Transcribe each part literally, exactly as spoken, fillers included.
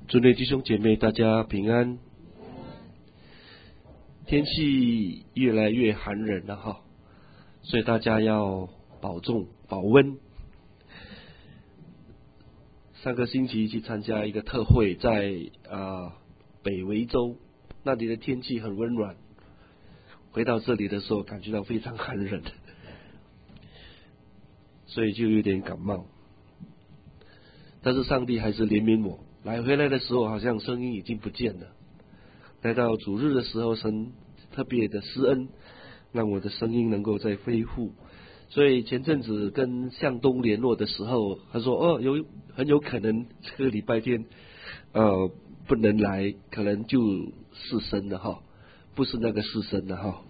尊贵弟兄姐妹，大家平安。天气越来越寒冷了哈，所以大家要保重保温。上个星期去参加一个特会，在啊、呃、北维州，那里的天气很温暖。回到这里的时候，感觉到非常寒冷，所以就有点感冒。但是上帝还是怜悯我，来回来的时候好像声音已经不见了。来到主日的时候，神特别的施恩，让我的声音能够再恢复。所以前阵子跟向东联络的时候，他说哦，有很有可能这个礼拜天呃不能来，可能就失声了哈，不是那个失声了哈。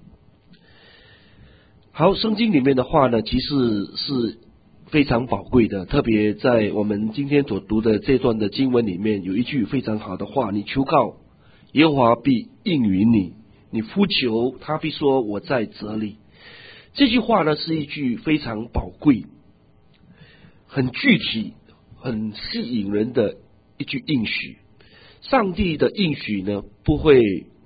好，圣经里面的话呢，其实是非常宝贵的，特别在我们今天所读的这段的经文里面，有一句非常好的话：你求告，耶和华必应允你；你呼求，他必说我在这里。这句话呢，是一句非常宝贵、很具体、很吸引人的一句应许。上帝的应许呢，不会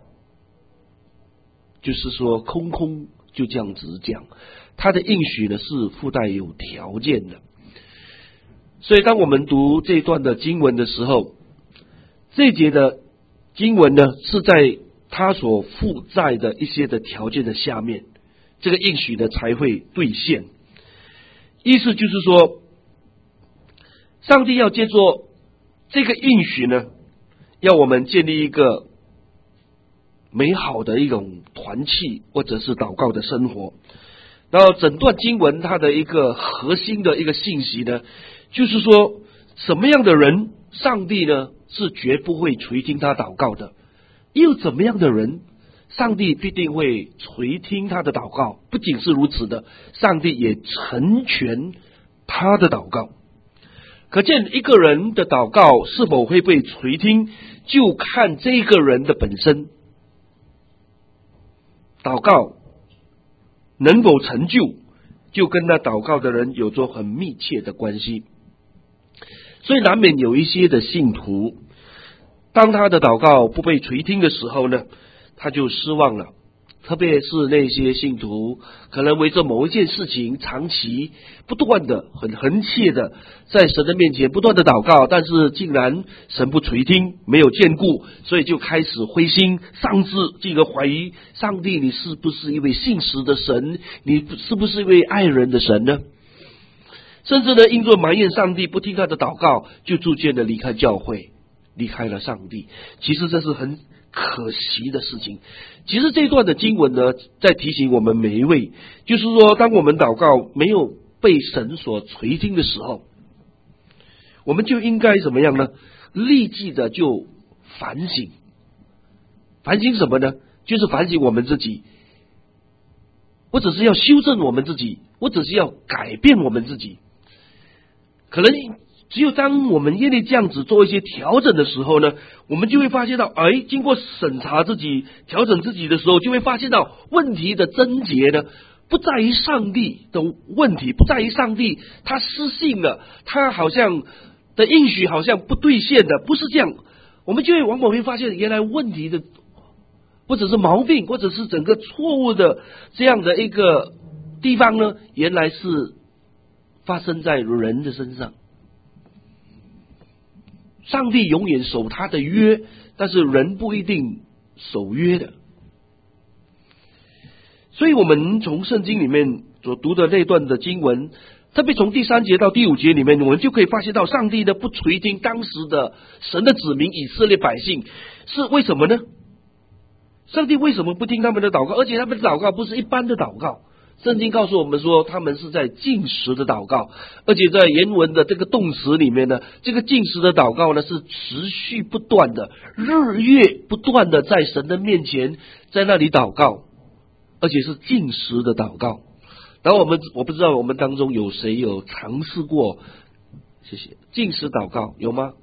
就是说空空就这样子讲，他的应许呢是附带有条件的。所以当我们读这段的经文的时候，这一节的经文呢是在他所附带的一些的条件的下面，这个应许呢才会兑现。意思就是说，上帝要借着这个应许呢，要我们建立一个美好的一种团契，或者是祷告的生活。然后整段经文它的一个核心的一个信息呢，就是说什么样的人上帝呢是绝不会垂听他祷告的，又怎么样的人上帝必定会垂听他的祷告。不仅是如此的，上帝也成全他的祷告。可见一个人的祷告是否会被垂听，就看这个人的本身，祷告能否成就，就跟那祷告的人有着很密切的关系。所以难免有一些的信徒，当他的祷告不被垂听的时候呢，他就失望了。特别是那些信徒可能为着某一件事情长期不断的很恒切的在神的面前不断的祷告，但是竟然神不垂听，没有眷顾，所以就开始灰心丧志，进而怀疑上帝，你是不是一位信实的神，你是不是一位爱人的神呢？甚至呢因着埋怨上帝不听他的祷告，就逐渐的离开教会，离开了上帝。其实这是很可惜的事情。其实这段的经文呢，在提醒我们每一位，就是说当我们祷告没有被神所垂听的时候，我们就应该怎么样呢？立即的就反省。反省什么呢？就是反省我们自己，或者是要修正我们自己，或者是要改变我们自己。可能只有当我们愿意这样子做一些调整的时候呢，我们就会发现到，哎，经过审查自己、调整自己的时候，就会发现到问题的症结呢，不在于上帝的问题，不在于上帝他失信了，他好像的应许好像不兑现的，不是这样。我们就会往往会发现，原来问题的或者是毛病，或者是整个错误的这样的一个地方呢，原来是发生在人的身上。上帝永远守他的约，但是人不一定守约的。所以我们从圣经里面所读的那段的经文，特别从第三节到第五节里面，我们就可以发现到上帝的不垂听当时的神的子民以色列百姓，是为什么呢？上帝为什么不听他们的祷告？而且他们的祷告不是一般的祷告，圣经告诉我们说他们是在禁食的祷告，而且在原文的这个动词里面呢，这个禁食的祷告呢是持续不断的，日夜不断的在神的面前在那里祷告，而且是禁食的祷告。然后我们我不知道我们当中有谁有尝试过，谢谢，禁食祷告有吗？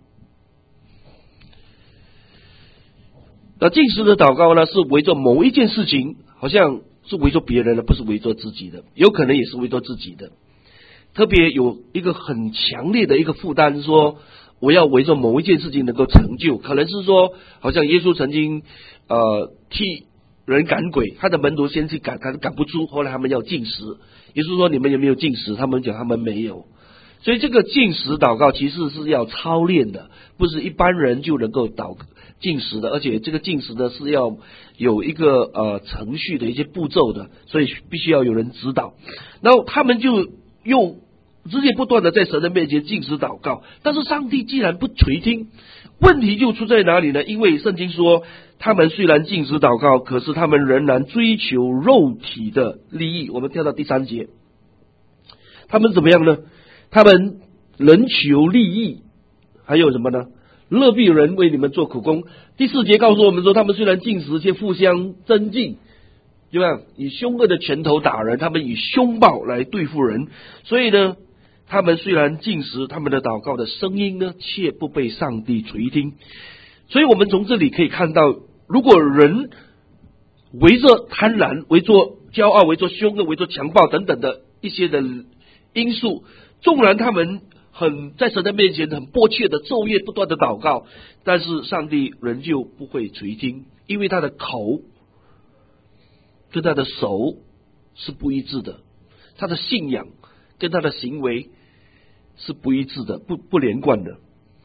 那禁食的祷告呢，是围着某一件事情，好像是围着别人的，不是围着自己的，有可能也是围着自己的。特别有一个很强烈的一个负担，说我要为着某一件事情能够成就，可能是说，好像耶稣曾经呃替人赶鬼，他的门徒先去赶，赶赶不出，后来他们要禁食。耶稣说：“你们有没有禁食？”他们讲他们没有。所以这个禁食祷告其实是要操练的，不是一般人就能够祷禁食的，而且这个禁食呢是要有一个呃程序的一些步骤的，所以必须要有人指导。然后他们就用日夜不断的在神的面前禁食祷告，但是上帝既然不垂听，问题就出在哪里呢？因为圣经说，他们虽然禁食祷告，可是他们仍然追求肉体的利益。我们跳到第三节，他们怎么样呢？他们人求利益，还有什么呢？勒必人为你们做苦工。第四节告诉我们说，他们虽然禁食，却互相争竞，对吧？以凶恶的拳头打人，他们以凶暴来对付人。所以呢，他们虽然禁食，他们的祷告的声音呢，却不被上帝垂听。所以我们从这里可以看到，如果人围着贪婪、围着骄傲、围着凶恶、围着强暴等等的一些的因素，纵然他们很在神的面前很迫切的昼夜不断的祷告，但是上帝仍旧不会垂听，因为他的口跟他的手是不一致的，他的信仰跟他的行为是不一致的，不不连贯的。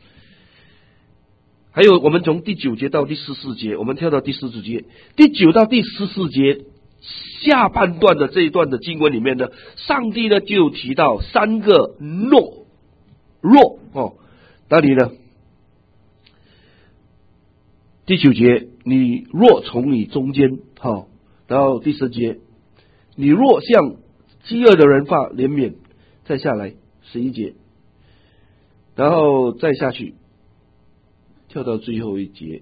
还有我们从第九节到第十四节，我们跳到第十四节，第九到第十四节下半段的这一段的经文里面呢，上帝呢就提到三个若若哦，哪里呢？第九节，你若从你中间，好、哦，然后第十节，你若向饥饿的人发怜悯，再下来十一节，然后再下去，跳到最后一节。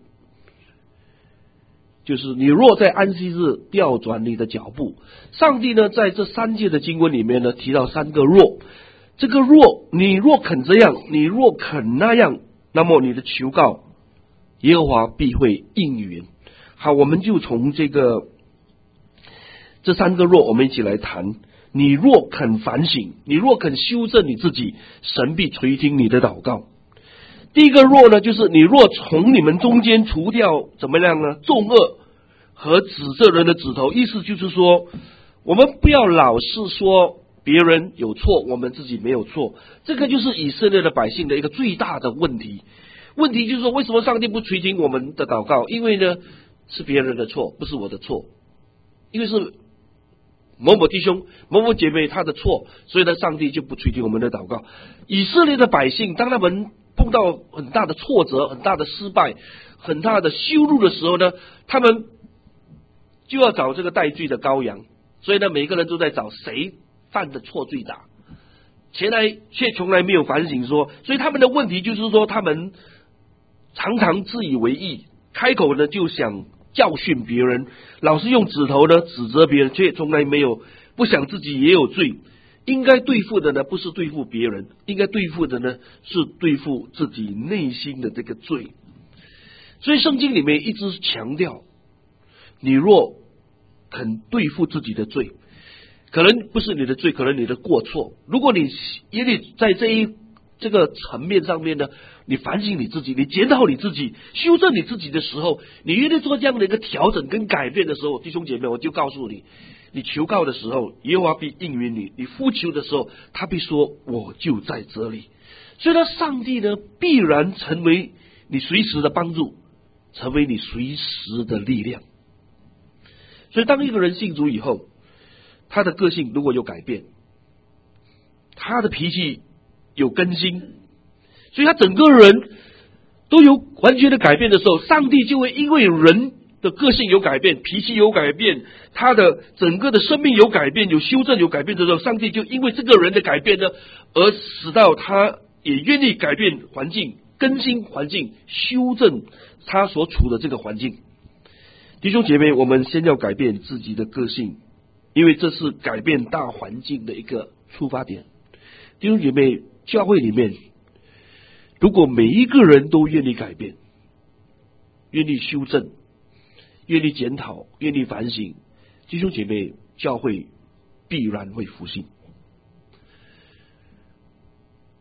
就是你若在安息日调转你的脚步，上帝呢在这三节的经文里面呢提到三个若，这个若你若肯这样，你若肯那样，那么你的求告耶和华必会应允。好，我们就从这个这三个若我们一起来谈。你若肯反省，你若肯修正你自己，神必垂听你的祷告。第一个若呢，就是你若从你们中间除掉怎么样呢？重恶和指责人的指头，意思就是说，我们不要老是说别人有错，我们自己没有错。这个就是以色列的百姓的一个最大的问题。问题就是说，为什么上帝不垂听我们的祷告？因为呢，是别人的错，不是我的错。因为是某某弟兄、某某姐妹他的错，所以呢，上帝就不垂听我们的祷告。以色列的百姓，当他们碰到很大的挫折、很大的失败、很大的羞辱的时候呢，他们就要找这个代罪的羔羊。所以呢，每个人都在找谁犯的错最大，前来却从来没有反省说，所以他们的问题就是说，他们常常自以为意，开口呢就想教训别人，老是用指头呢指责别人，却从来没有不想自己也有罪。应该对付的呢，不是对付别人，应该对付的呢，是对付自己内心的这个罪。所以圣经里面一直强调，你若肯对付自己的罪，可能不是你的罪，可能你的过错。如果你也得在这一这个层面上面呢，你反省你自己，你检讨你自己，修正你自己的时候，你愿意做这样的一个调整跟改变的时候，弟兄姐妹，我就告诉你，你求告的时候，耶和华必应允你；你呼求的时候，他必说我就在这里。所以呢，上帝呢必然成为你随时的帮助，成为你随时的力量。所以当一个人信主以后，他的个性如果有改变，他的脾气有更新，所以他整个人都有完全的改变的时候，上帝就会因为人的个性有改变，脾气有改变，他的整个的生命有改变，有修正有改变的时候，上帝就因为这个人的改变呢，而使到他也愿意改变环境，更新环境，修正他所处的这个环境。弟兄姐妹，我们先要改变自己的个性，因为这是改变大环境的一个出发点。弟兄姐妹，教会里面如果每一个人都愿意改变，愿意修正，愿意检讨，愿意反省，弟兄姐妹，教会必然会复兴。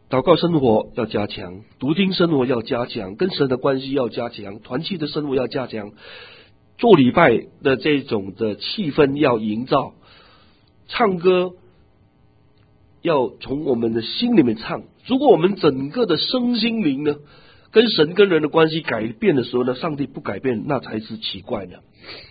祷告生活要加强，读经生活要加强，跟神的关系要加强，团契的生活要加强，做礼拜的这种的气氛要营造，唱歌要从我们的心里面唱。如果我们整个的身心灵呢，跟神跟人的关系改变的时候呢，上帝不改变，那才是奇怪的。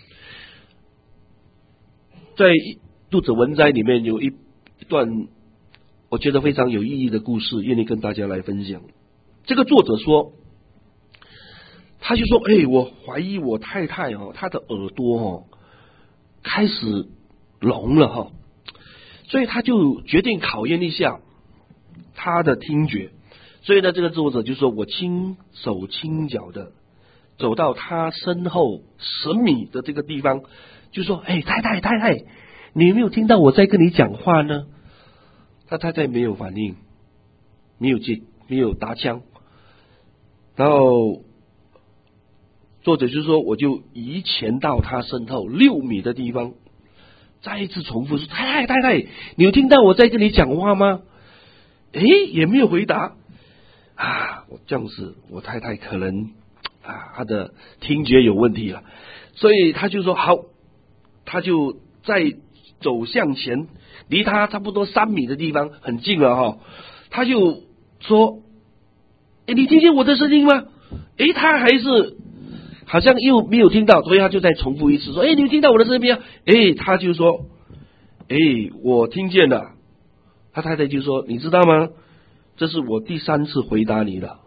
在读者文摘里面有一一段我觉得非常有意义的故事，愿意跟大家来分享。这个作者说，他就说：“哎，我怀疑我太太哦，她的耳朵哦开始聋了哈，所以他就决定考验一下她的听觉。所以呢，这个作者就说我轻手轻脚的走到她身后十米的这个地方，就说：哎，太太太太，你有没有听到我在跟你讲话呢？”他太太没有反应，没有接，没有答腔。然后作者就说，我就移前到他身后六米的地方，再一次重复说：太太太太，你有听到我在跟你讲话吗？诶，也没有回答啊！我这样子，我太太可能啊，她的听觉有问题了，所以他就说好，他就再走向前，离他差不多三米的地方，很近了哈。他就说：哎，你听见我的声音吗？哎，他还是好像又没有听到，所以他就再重复一次说：哎，你听到我的声音吗？哎，他就说：哎，我听见了。他太太就说：你知道吗？这是我第三次回答你了。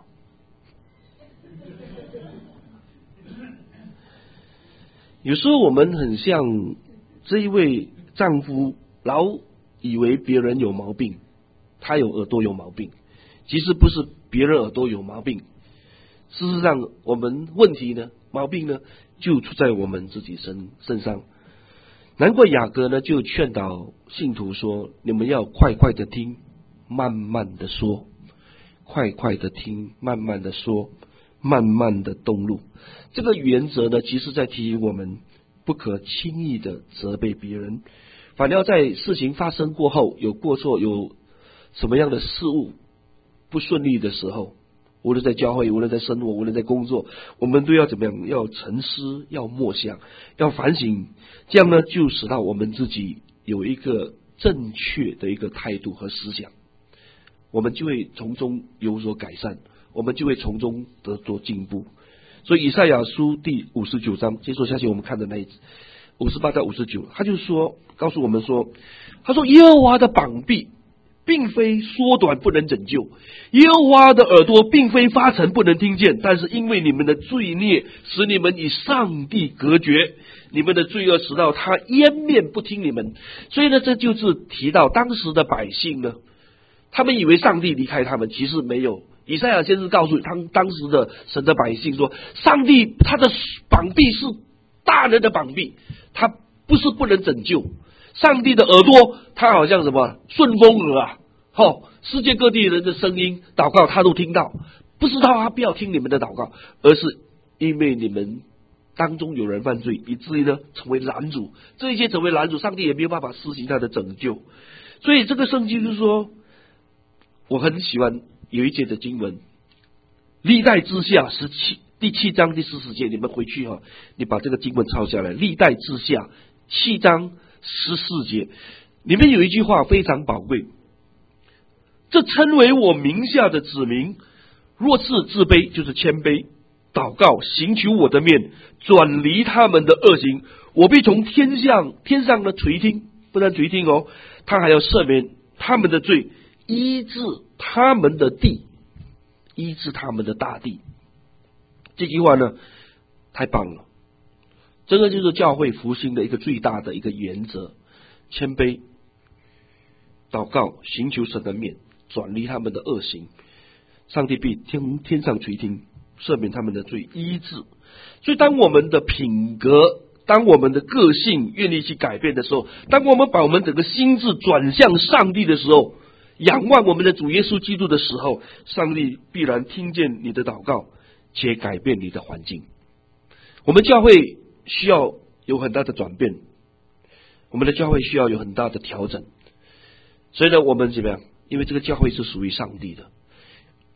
有时候我们很像这一位丈夫，老以为别人有毛病，他有耳朵有毛病，其实不是别人耳朵有毛病，事实上我们问题呢，毛病呢就出在我们自己身身上。难怪雅各呢就劝导信徒说：你们要快快的听，慢慢的说，快快的听，慢慢的说，慢慢的动怒。这个原则呢，其实在提醒我们不可轻易的责备别人，反要在事情发生过后，有过错，有什么样的事物不顺利的时候，无论在教会，无论在生活，无论在工作，我们都要怎么样？要沉思，要默想，要反省，这样呢，就使到我们自己有一个正确的一个态度和思想，我们就会从中有所改善，我们就会从中得着进步。所以以赛亚书第五十九章，接着下去我们看的那一五十八到五十九，他就说，告诉我们说，他说耶和华的膀臂并非缩短不能拯救，耶和华的耳朵并非发沉不能听见，但是因为你们的罪孽使你们与上帝隔绝，你们的罪恶使到他掩面不听你们。所以呢，这就是提到当时的百姓呢，他们以为上帝离开他们，其实没有。以赛亚先知告诉他当时的神的百姓说，上帝他的膀臂是大人的膀臂，他不是不能拯救。上帝的耳朵他好像什么顺风耳啊，哦，世界各地人的声音祷告他都听到，不是他不要听你们的祷告，而是因为你们当中有人犯罪，以至于呢成为拦阻，这一切成为拦阻，上帝也没有办法施行他的拯救。所以这个圣经就是说，我很喜欢有一节的经文，历代之下十七第七章第四十节，你们回去哈、哦，你把这个经文抄下来。历代之下七章十四节里面有一句话非常宝贵，这称为我名下的子民，若是自卑，就是谦卑，祷告，寻求我的面，转离他们的恶行，我必从天上天上的垂听，不但垂听哦，他还要赦免他们的罪，医治他们的地，医治他们的大地。这句话呢太棒了，这个就是教会复兴的一个最大的一个原则，谦卑，祷告，寻求神的面，转离他们的恶行，上帝必天天上垂听，赦免他们的罪，医治。所以当我们的品格，当我们的个性愿意去改变的时候，当我们把我们整个心智转向上帝的时候，仰望我们的主耶稣基督的时候，上帝必然听见你的祷告，且改变你的环境。我们教会需要有很大的转变，我们的教会需要有很大的调整。所以呢，我们怎么样？因为这个教会是属于上帝的，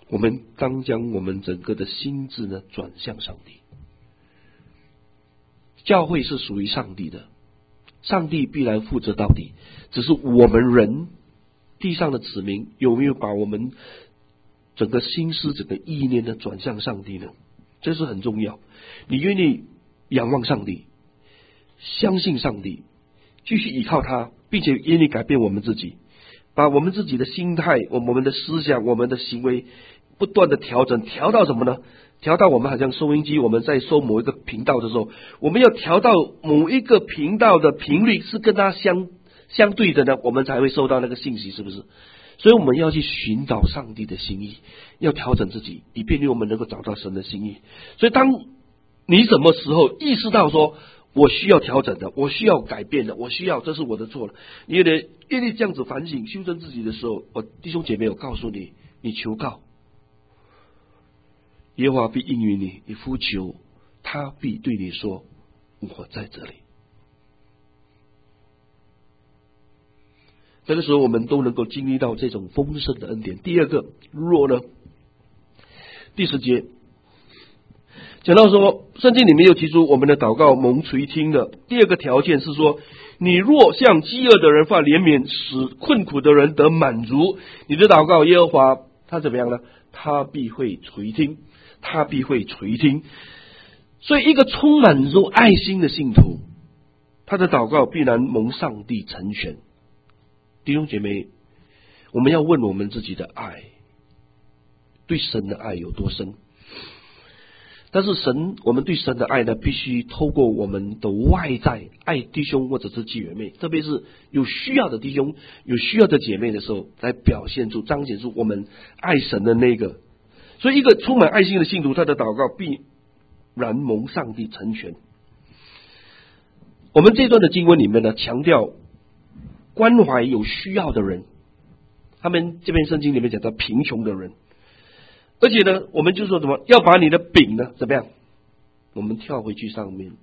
我们当将我们整个的心智呢转向上帝。教会是属于上帝的，上帝必然负责到底，只是我们人地上的子民有没有把我们整个心思整个意念呢转向上帝呢？这是很重要。你愿意仰望上帝，相信上帝，继续依靠他，并且愿意改变我们自己，把我们自己的心态、我们的思想、我们的行为不断的调整，调到什么呢？调到我们好像收音机，我们在收某一个频道的时候，我们要调到某一个频道的频率是跟它相相对的呢，我们才会收到那个信息，是不是？所以我们要去寻找上帝的心意，要调整自己，以便于我们能够找到神的心意。所以当你什么时候意识到说我需要调整的，我需要改变的，我需要这是我的错了，你愿意愿意这样子反省修正自己的时候，我弟兄姐妹，我告诉你，你求告，耶和华必应允你，你呼求，他必对你说，我在这里。这个时候我们都能够经历到这种丰盛的恩典。第二个若呢，第十节讲到说，圣经里面又提出我们的祷告蒙垂听的第二个条件是说，你若向饥饿的人发怜悯，使困苦的人得满足，你的祷告耶和华他怎么样呢？他必会垂听，他必会垂听。所以一个充满着爱心的信徒，他的祷告必然蒙上帝成全。弟兄姐妹，我们要问我们自己的爱，对神的爱有多深？但是神，我们对神的爱呢，必须透过我们的外在爱弟兄或者是姐妹，特别是有需要的弟兄、有需要的姐妹的时候，来表现出、彰显出我们爱神的那个。所以，一个充满爱心的信徒，他的祷告必然蒙上帝成全。我们这段的经文里面呢，强调关怀有需要的人，他们这边圣经里面讲到贫穷的人。而且呢，我们就说什么？要把你的饼呢，怎么样？我们跳回去上面，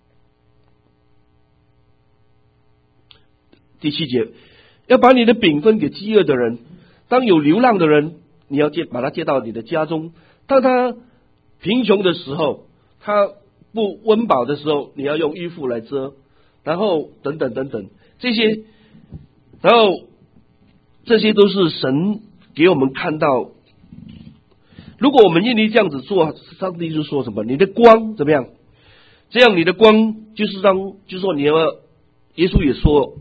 第七节，要把你的饼分给饥饿的人。当有流浪的人，你要接把他接到你的家中。当他贫穷的时候，他不温饱的时候，你要用衣服来遮。然后等等等等这些，然后这些都是神给我们看到。如果我们愿意这样子做，上帝就说什么？你的光怎么样？这样你的光就是让，就是说你要，耶稣也说，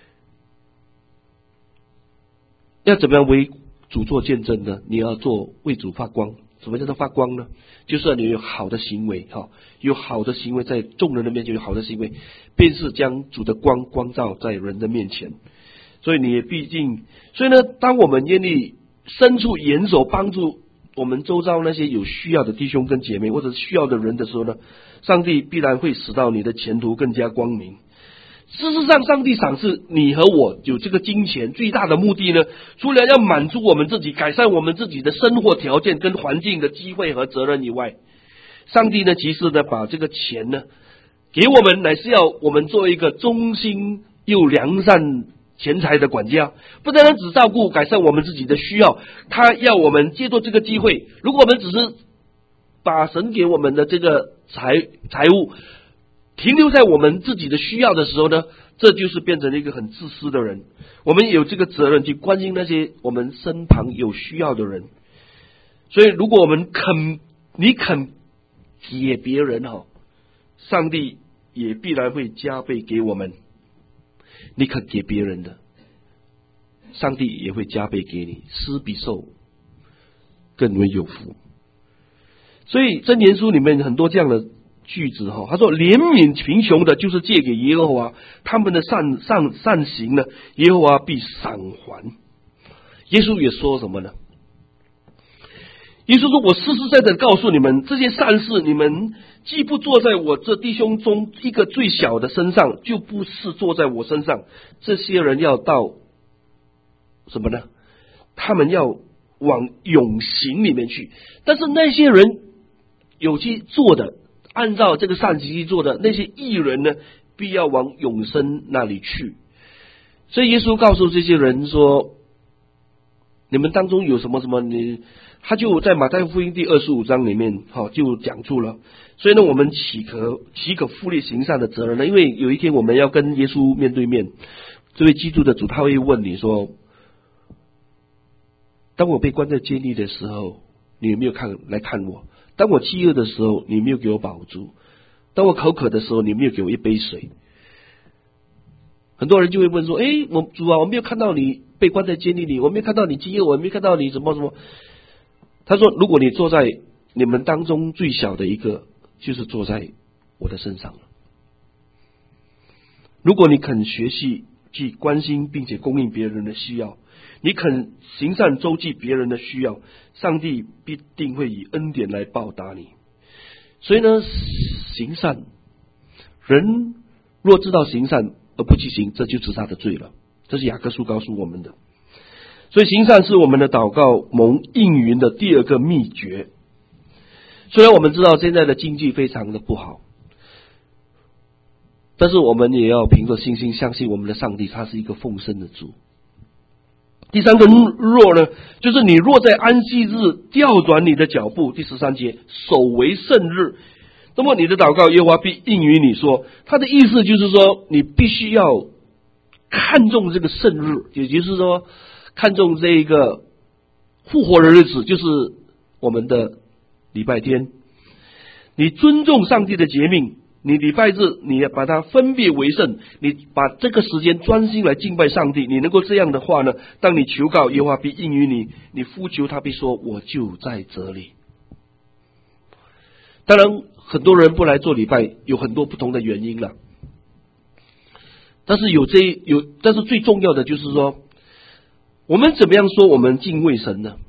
要怎么样为主做见证呢？你要做为主发光。什么叫做发光呢？就是你有好的行为，哈，有好的行为在众人的面前有好的行为，便是将主的光光照在人的面前。所以你也毕竟，所以呢，当我们愿意伸出援手帮助我们周遭那些有需要的弟兄跟姐妹，或者需要的人的时候呢，上帝必然会使到你的前途更加光明。事实上，上帝赏赐你和我有这个金钱最大的目的呢，除了要满足我们自己、改善我们自己的生活条件跟环境的机会和责任以外，上帝呢，其实呢，把这个钱呢给我们，乃是要我们做一个忠心又良善钱财的管家，不单单只照顾改善我们自己的需要，他要我们借助这个机会，如果我们只是把神给我们的这个财财物停留在我们自己的需要的时候呢，这就是变成了一个很自私的人。我们有这个责任去关心那些我们身旁有需要的人。所以如果我们肯你肯给别人，上帝也必然会加倍给我们。你肯给别人的，上帝也会加倍给你，施比受更为有福。所以箴言书里面很多这样的句子，他说怜悯贫穷的，就是借给耶和华，他们的善善善行呢，耶和华必赏还。耶稣也说什么呢？耶稣说，我实实在在的告诉你们，这些善事你们既不做在我这弟兄中一个最小的身上，就不是做在我身上。这些人要到什么呢？他们要往永刑里面去。但是那些人有去做的，按照这个善行去做的那些义人呢，必要往永生那里去。所以耶稣告诉这些人说，你们当中有什么什么，你他就在马太福音第二十五章里面，哈，就讲出了。所以呢，我们岂可岂可负劣行善的责任呢？因为有一天我们要跟耶稣面对面，这位基督的主他会问你说：当我被关在监狱的时候，你有没有看来看我？当我饥饿的时候，你有没有给我饱足？当我口渴的时候，你有没有给我一杯水？很多人就会问说：诶，我主啊，我没有看到你被关在监狱里，我没有看到你饥饿，我没有看到你什么什么。他说：如果你坐在你们当中最小的一个，就是坐在我的身上了。如果你肯学习去关心并且供应别人的需要，你肯行善周济别人的需要，上帝必定会以恩典来报答你。所以呢，行善，人若知道行善而不去行，这就是他的罪了。这是雅各书告诉我们的。所以行善是我们的祷告蒙应允的第二个秘诀。虽然我们知道现在的经济非常的不好，但是我们也要凭着信心相信我们的上帝，他是一个丰盛的主。第三个若呢，就是你若在安息日调转你的脚步，第十三节，守为圣日，那么你的祷告耶和华必应允你说。他的意思就是说，你必须要看重这个圣日，也就是说看重这一个复活的日子，就是我们的礼拜天。你尊重上帝的诫命，你礼拜日你把它分别为圣，你把这个时间专心来敬拜上帝。你能够这样的话呢，当你求告耶和华必应允你，你呼求他必说我就在这里。当然很多人不来做礼拜有很多不同的原因了，但是有这有但是最重要的就是说，我们怎么样说我们敬畏神呢？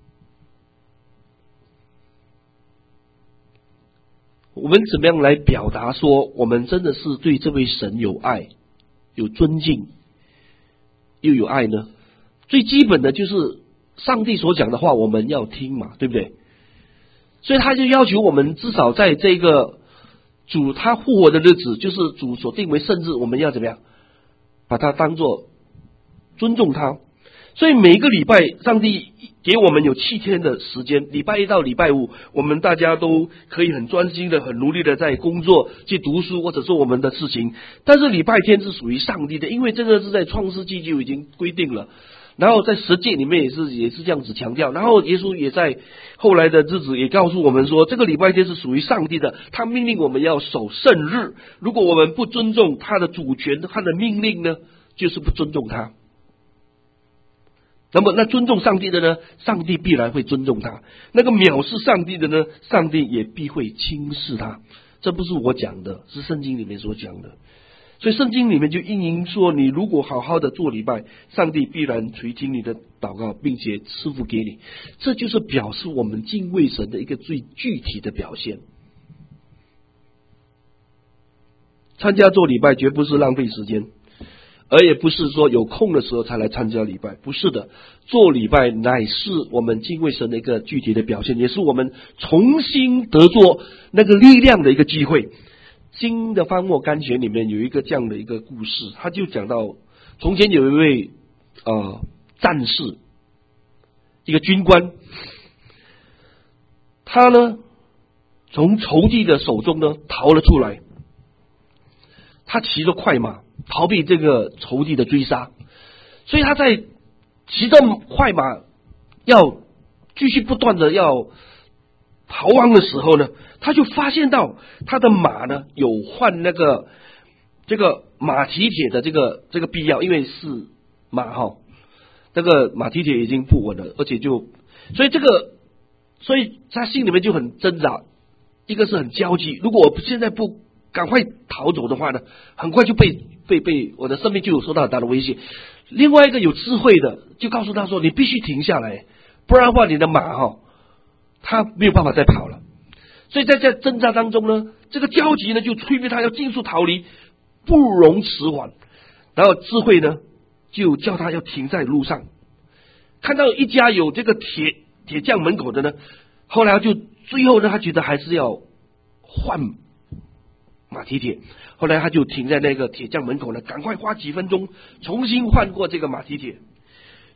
我们怎么样来表达说我们真的是对这位神有爱、有尊敬又有爱呢？最基本的就是上帝所讲的话我们要听嘛，对不对？所以他就要求我们至少在这个主他复活的日子，就是主所定为圣日，我们要怎么样把它当作尊重他。所以每一个礼拜上帝给我们有七天的时间，礼拜一到礼拜五我们大家都可以很专心的很努力的在工作去读书或者做我们的事情，但是礼拜天是属于上帝的，因为这个是在创世纪就已经规定了，然后在十诫里面也是也是这样子强调，然后耶稣也在后来的日子也告诉我们说，这个礼拜天是属于上帝的，他命令我们要守圣日，如果我们不尊重他的主权他的命令呢，就是不尊重他。那么那尊重上帝的呢，上帝必然会尊重他，那个藐视上帝的呢，上帝也必会轻视他。这不是我讲的，是圣经里面所讲的。所以圣经里面就应允说，你如果好好的做礼拜，上帝必然垂听你的祷告，并且赐福给你。这就是表示我们敬畏神的一个最具体的表现。参加做礼拜绝不是浪费时间，而也不是说有空的时候才来参加礼拜，不是的，做礼拜乃是我们敬畏神的一个具体的表现，也是我们重新得着那个力量的一个机会。新的方墨甘泉里面有一个这样的一个故事，他就讲到从前有一位呃战士，一个军官，他呢从仇敌的手中呢逃了出来，他骑着快马逃避这个仇敌的追杀，所以他在骑着快马要继续不断的要逃亡的时候呢，他就发现到他的马呢有换那个这个马蹄铁的这个这个必要，因为是马哈，这个马蹄铁已经不稳了，而且就所以这个所以他心里面就很挣扎，一个是很焦急，如果我现在不赶快逃走的话呢，很快就被被被我的生命就有受到很大的威胁。另外一个有智慧的就告诉他说，你必须停下来，不然的话你的马哈他没有办法再跑了。所以在这挣扎当中呢，这个焦急呢就催逼他要尽速逃离，不容迟缓。然后智慧呢就叫他要停在路上，看到一家有这个铁铁匠门口的呢，后来就最后呢他觉得还是要换马蹄铁，后来他就停在那个铁匠门口呢，赶快花几分钟重新换过这个马蹄铁。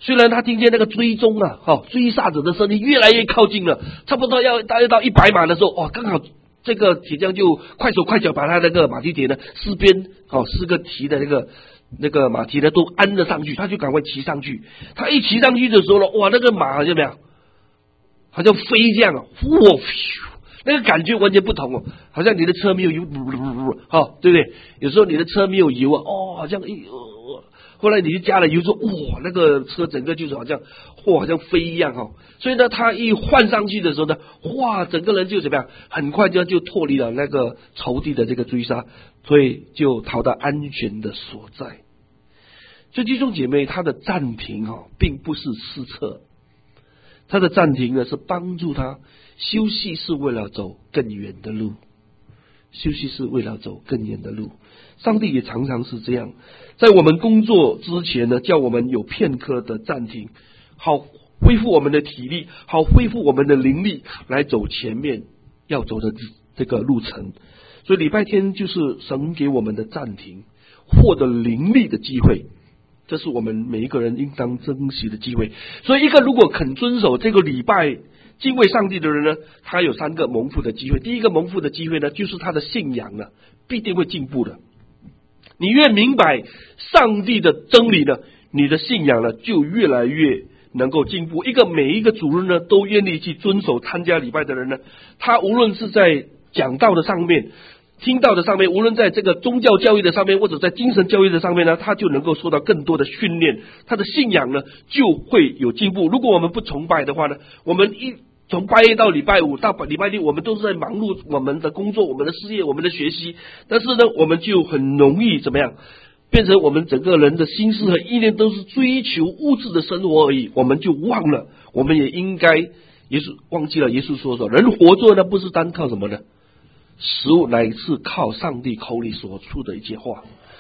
虽然他听见那个追踪啊，哈，追杀者的声音越来越靠近了，差不多要大约到一百码的时候，哇，刚好这个铁匠就快手快脚把他那个马蹄铁呢四边哦四个蹄的那个那个马蹄呢都安了上去，他就赶快骑上去。他一骑上去的时候呢，哇，那个马好像怎么样？好像飞这样啊，哇，那个感觉完全不同哦，好像你的车没有油，哈，对不对？有时候你的车没有油啊，哦，好像一。后来你就加了油，说哇，那个车整个就是好像哇，好像飞一样哈。所以呢，他一换上去的时候呢，哇，整个人就怎么样，很快就就脱离了那个仇敌的这个追杀，所以就逃到安全的所在。所以弟兄姐妹，他的暂停哈，并不是失策，他的暂停呢是帮助他休息，是为了走更远的路。休息是为了走更远的路，上帝也常常是这样，在我们工作之前呢，叫我们有片刻的暂停，好恢复我们的体力，好恢复我们的灵力，来走前面要走的这个路程。所以礼拜天就是神给我们的暂停，获得灵力的机会，这是我们每一个人应当珍惜的机会。所以一个如果肯遵守这个礼拜敬畏上帝的人呢，他有三个蒙福的机会。第一个蒙福的机会呢，就是他的信仰呢必定会进步的。你越明白上帝的真理呢，你的信仰呢就越来越能够进步。一个每一个主日呢都愿意去遵守参加礼拜的人呢，他无论是在讲道的上面、听到的上面，无论在这个宗教教育的上面，或者在精神教育的上面呢，他就能够受到更多的训练，他的信仰呢就会有进步。如果我们不崇拜的话呢，我们一从拜一到礼拜五到礼拜六，我们都是在忙碌我们的工作、我们的事业、我们的学习，但是呢，我们就很容易怎么样，变成我们整个人的心思和意念都是追求物质的生活而已，我们就忘了，我们也应该，耶稣忘记了耶稣说说，人活着呢不是单靠什么呢？食物，乃是靠上帝口里所出的一些话。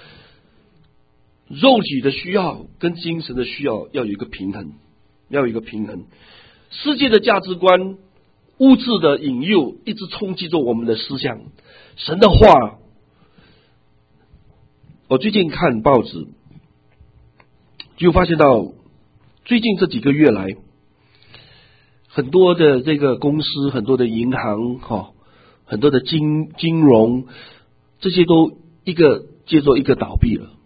肉体的需要跟精神的需要要有一个平衡，要有一个平衡。世界的价值观、物质的引诱一直冲击着我们的思想。神的话，我最近看报纸，就发现到最近这几个月来，很多的这个公司、很多的银行、哈、很多的金金融，这些都一个接着一个倒闭了。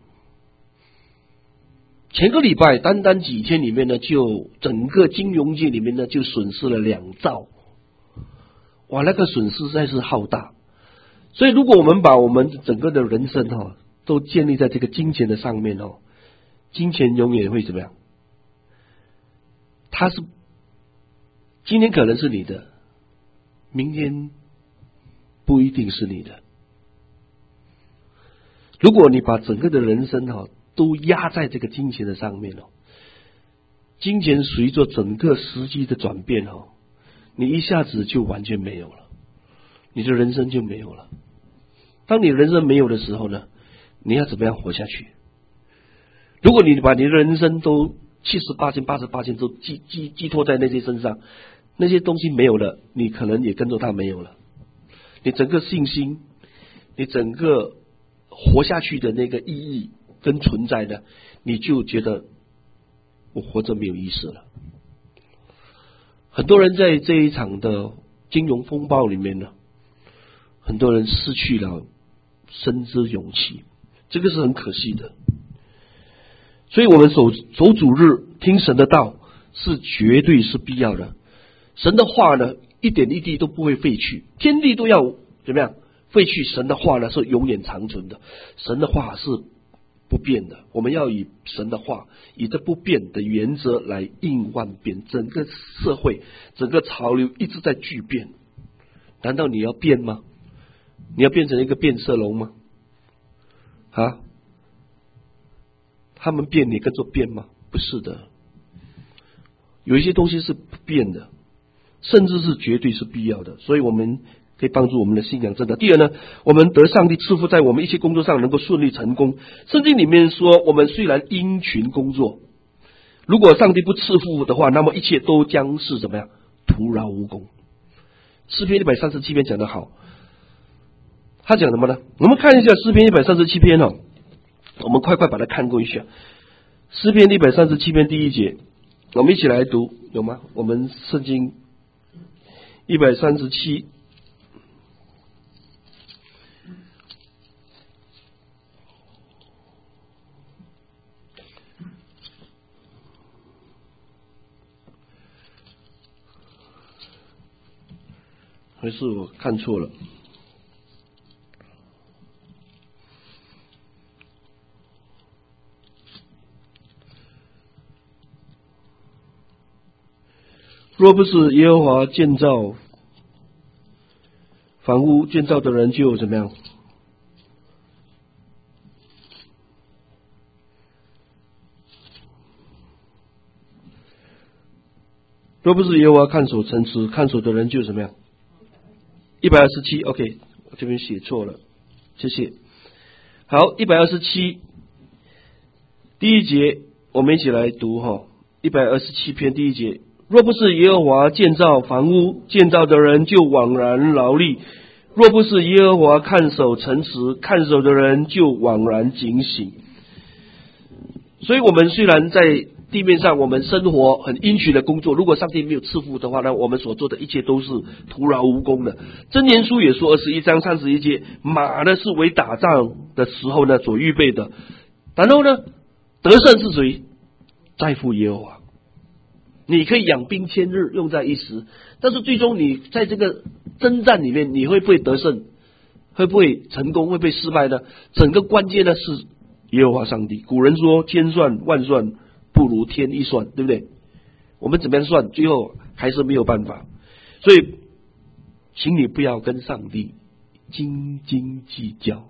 前个礼拜单单几天里面呢，就整个金融界里面呢就损失了两兆，哇，那个损失实在是浩大。所以如果我们把我们整个的人生哈、哦、都建立在这个金钱的上面哦，金钱永远会怎么样？它是今天可能是你的，明天不一定是你的。如果你把整个的人生哈、哦都压在这个金钱的上面哦，金钱随着整个时机的转变哦，你一下子就完全没有了，你的人生就没有了。当你人生没有的时候呢，你要怎么样活下去？如果你把你的人生都七十八千、八十八千都寄寄寄托在那些身上，那些东西没有了，你可能也跟着他没有了。你整个信心，你整个活下去的那个意义跟存在的，你就觉得我活着没有意思了。很多人在这一场的金融风暴里面呢，很多人失去了生之勇气，这个是很可惜的。所以我们守守主日听神的道是绝对是必要的。神的话呢，一点一滴都不会废去，天地都要怎么样废去，神的话呢是永远长存的，神的话是不变的。我们要以神的话，以这不变的原则来应万变。整个社会、整个潮流一直在巨变，难道你要变吗？你要变成一个变色龙吗？啊？他们变，你跟着变吗？不是的，有一些东西是不变的，甚至是绝对是必要的。所以我们可以帮助我们的信仰真的。第二呢，我们得上帝赐福，在我们一些工作上能够顺利成功。圣经里面说，我们虽然殷勤工作，如果上帝不赐福的话，那么一切都将是怎么样？徒劳无功。诗篇一百三十七篇讲得好，他讲什么呢？我们看一下诗篇一百三十七篇哦，我们快快把它看过一下。诗篇一百三十七篇第一节， 我们一起来读，有吗？我们圣经一百三十七。还是我看错了？若不是耶和华建造房屋，建造的人就怎么样？若不是耶和华看守城池，看守的人就怎么样？一百二十七 OK， 我这边写错了，谢谢。好，一百二十七第一节，我们一起来读哈。一百二十七篇第一节，若不是耶和华建造房屋，建造的人就枉然劳力；若不是耶和华看守城池，看守的人就枉然警醒。所以我们虽然在地面上我们生活很殷勤的工作，如果上帝没有赐福的话呢，我们所做的一切都是徒劳无功的。箴言书也说二十一章三十一节，马呢是为打仗的时候呢所预备的，然后呢得胜是谁？在乎耶和华。你可以养兵千日，用在一时，但是最终你在这个征战里面，你会不会得胜？会不会成功？会不会失败呢？整个关键呢是耶和华上帝。古人说千算万算不如天一算，对不对？我们怎么样算，最后还是没有办法。所以请你不要跟上帝斤斤计较，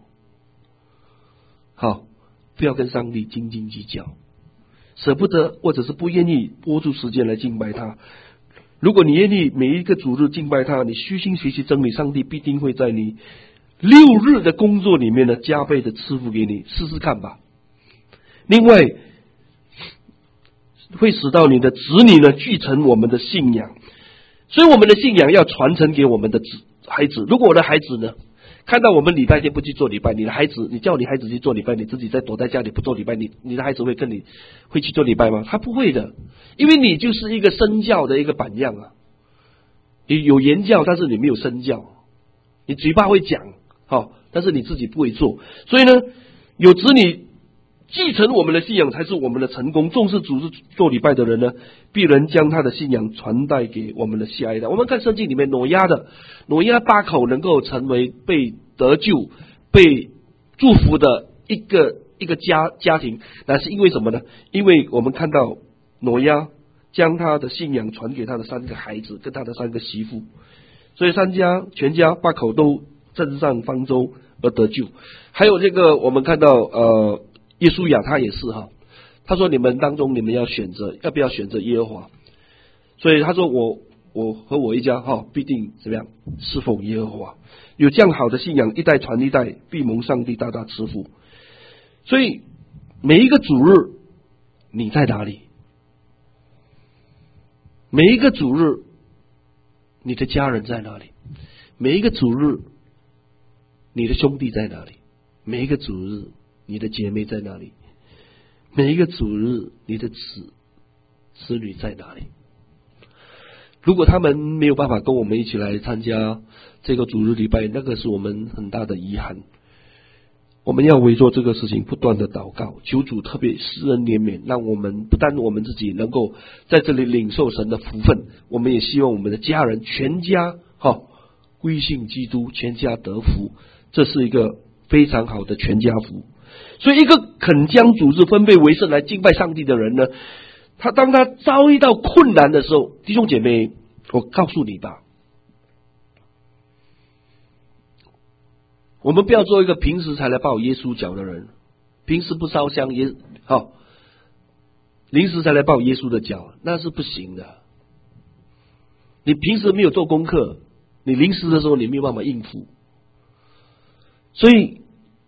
好，不要跟上帝斤斤计较，舍不得或者是不愿意拨出时间来敬拜他。如果你愿意每一个主日敬拜他，你虚心学习真理，上帝必定会在你六日的工作里面呢加倍的赐福给你，试试看吧。另外会使到你的子女呢继承我们的信仰，所以我们的信仰要传承给我们的孩子。如果我的孩子呢看到我们礼拜天不去做礼拜，你的孩子，你叫你孩子去做礼拜，你自己在躲在家里不做礼拜，你你的孩子会跟你会去做礼拜吗？他不会的，因为你就是一个身教的一个榜样啊。你有言教，但是你没有身教，你嘴巴会讲，好，但是你自己不会做。所以呢，有子女继承我们的信仰才是我们的成功。重视主日做礼拜的人呢，必然将他的信仰传带给我们的下一代。我们看圣经里面挪亚的挪亚八口能够成为被得救、被祝福的一个一个家家庭，那是因为什么呢？因为我们看到挪亚将他的信仰传给他的三个孩子跟他的三个媳妇，所以三家全家八口都登上方舟而得救。还有这个我们看到呃。耶稣亚他也是哈，他说你们当中你们要选择，要不要选择耶和华？所以他说我我和我一家哈必定怎么样侍奉耶和华。有这样好的信仰，一代传一代，必蒙上帝大大赐福。所以每一个主日你在哪里？每一个主日你的家人在哪里？每一个主日你的兄弟在哪里？每一个主日你的姐妹在哪里？每一个主日你的子子女在哪里？如果他们没有办法跟我们一起来参加这个主日礼拜，那个是我们很大的遗憾。我们要为做这个事情不断的祷告，求主特别施恩怜悯，让我们不但我们自己能够在这里领受神的福分，我们也希望我们的家人全家哈归信基督，全家得福，这是一个非常好的全家福。所以一个肯将主日分配为圣来敬拜上帝的人呢，他当他遭遇到困难的时候，弟兄姐妹，我告诉你吧，我们不要做一个平时才来抱耶稣脚的人，平时不烧香也好，临时才来抱耶稣的脚，那是不行的。你平时没有做功课，你临时的时候你没有办法应付，所以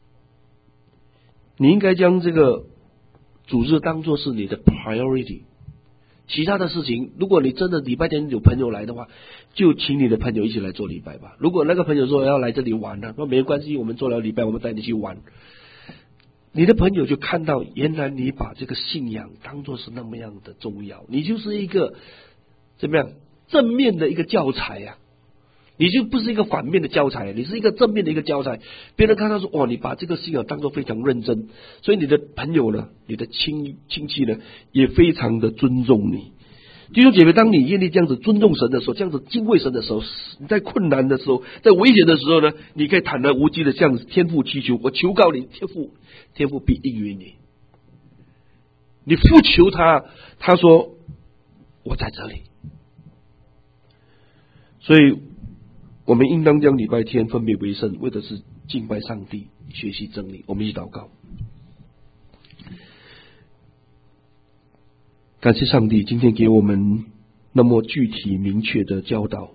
你应该将这个主日当作是你的 priority。 其他的事情，如果你真的礼拜天有朋友来的话，就请你的朋友一起来做礼拜吧。如果那个朋友说要来这里玩呢，那没关系，我们做了礼拜我们带你去玩。 你的朋友就看到，原来你把这个信仰当作是那么样的重要，你就是一个怎么样正面的一个教材呀、啊，你就不是一个反面的教材，你是一个正面的一个教材。别人看到说，哦，你把这个信仰当作非常认真，所以你的朋友呢，你的亲亲戚呢，也非常的尊重你。弟兄姐妹，当你愿意这样子尊重神的时候，这样子敬畏神的时候，你在困难的时候，在危险的时候呢，你可以坦然无惧的向天父祈求。我求告你，天父，天父必应允你。你呼求他，他说我在这里。所以我们应当将礼拜天分别为圣，为的是敬拜上帝，学习真理。我们一起祷告。感谢上帝今天给我们那么具体明确的教导，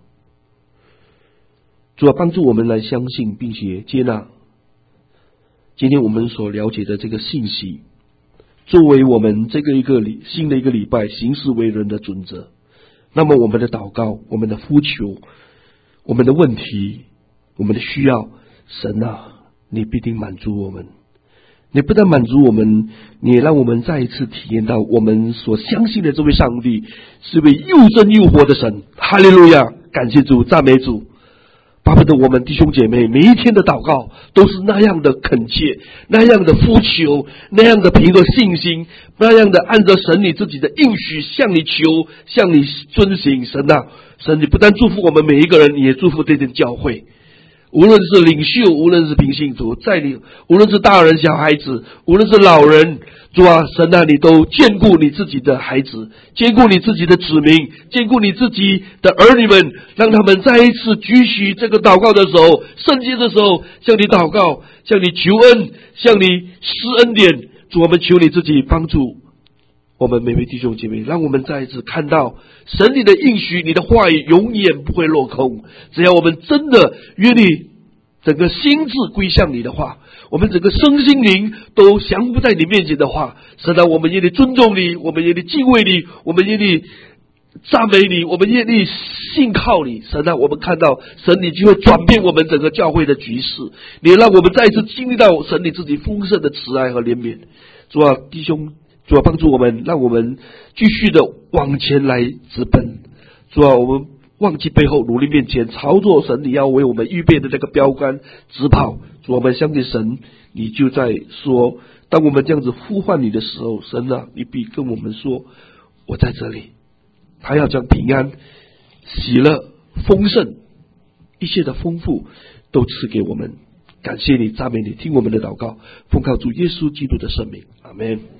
主要帮助我们来相信并且接纳今天我们所了解的这个信息，作为我们这个一个新的一个礼拜行事为人的准则。那么我们的祷告，我们的呼求，我们的问题，我们的需要，神啊，你必定满足我们。你不但满足我们，你也让我们再一次体验到我们所相信的这位上帝是位又真又活的神。哈利路亚！感谢主，赞美主。巴不得我们弟兄姐妹每一天的祷告都是那样的恳切，那样的呼求，那样的凭着信心，那样的按照神你自己的应许向你求，向你遵行。神啊，神你不但祝福我们每一个人，你也祝福这间教会。无论是领袖，无论是平信徒，在你无论是大人小孩子，无论是老人，主啊，神啊，你都眷顾你自己的孩子，眷顾你自己的子民，眷顾你自己的儿女们，让他们再一次举起这个祷告的时候，圣洁的时候，向你祷告，向你求恩，向你施恩典。主，我们求你自己帮助我们每位弟兄姐妹，让我们再一次看到神你的应许，你的话语永远不会落空。只要我们真的愿意整个心智归向你的话，我们整个身心灵都降服在你面前的话，神啊，我们愿意尊重你，我们愿意敬畏你，我们愿意赞美你，我们愿意信靠你。神啊，我们看到神你就会转变我们整个教会的局势，你让我们再一次经历到神你自己丰盛的慈爱和怜悯。主啊，弟兄，主啊，帮助我们，让我们继续的往前来直奔。主啊，我们忘记背后，努力面前，朝着神你要为我们预备的这个标杆直跑。主啊，我们相信神，你就在说，当我们这样子呼唤你的时候，神啊，你必跟我们说，我在这里。他要将平安、喜乐、丰盛、一切的丰富都赐给我们。感谢你，赞美你，听我们的祷告，奉靠主耶稣基督的圣名，阿们。